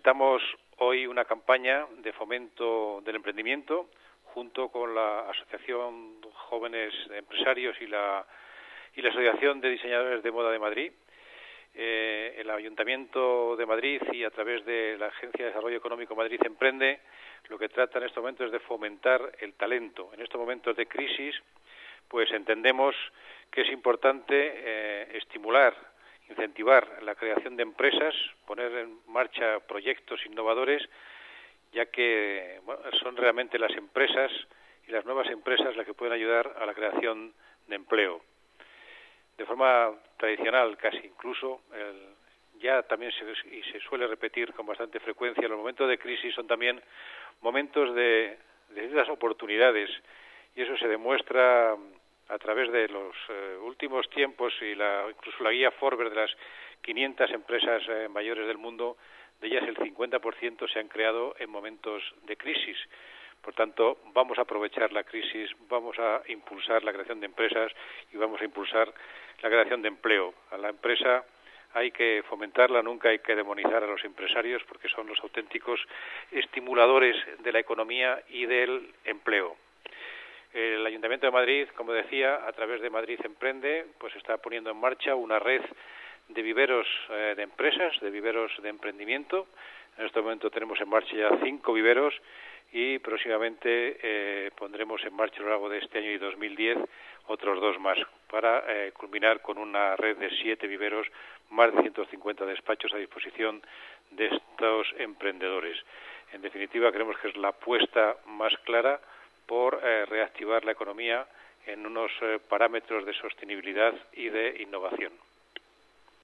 presentamos hoy una campaña de fomento del emprendimiento junto con la Asociación Jóvenes Empresarios y la Asociación de Diseñadores de Moda de Madrid. El Ayuntamiento de Madrid y a través de la Agencia de Desarrollo Económico Madrid Emprende lo que trata en estos momentos es de fomentar el talento. En estos momentos de crisis, pues entendemos que es importante estimular, incentivar la creación de empresas, poner en marcha proyectos innovadores, ya que son realmente las empresas y las nuevas empresas las que pueden ayudar a la creación de empleo. De forma tradicional, casi incluso, ya también se suele repetir con bastante frecuencia, los momentos de crisis son también momentos de ciertas oportunidades, y eso se demuestra a través de los últimos tiempos y incluso la guía Forbes de las 500 empresas mayores del mundo, de ellas el 50% se han creado en momentos de crisis. Por tanto, vamos a aprovechar la crisis, vamos a impulsar la creación de empresas y vamos a impulsar la creación de empleo. A la empresa hay que fomentarla, nunca hay que demonizar a los empresarios porque son los auténticos estimuladores de la economía y del empleo. El Ayuntamiento de Madrid, como decía, a través de Madrid Emprende, pues está poniendo en marcha una red de viveros de empresas, de viveros de emprendimiento. En este momento tenemos en marcha ya 5 viveros y próximamente pondremos en marcha a lo largo de este año y 2010 otros 2 más para culminar con una red de 7 viveros, más de 150 despachos a disposición de estos emprendedores. En definitiva, creemos que es la apuesta más clara por reactivar la economía en unos parámetros de sostenibilidad y de innovación.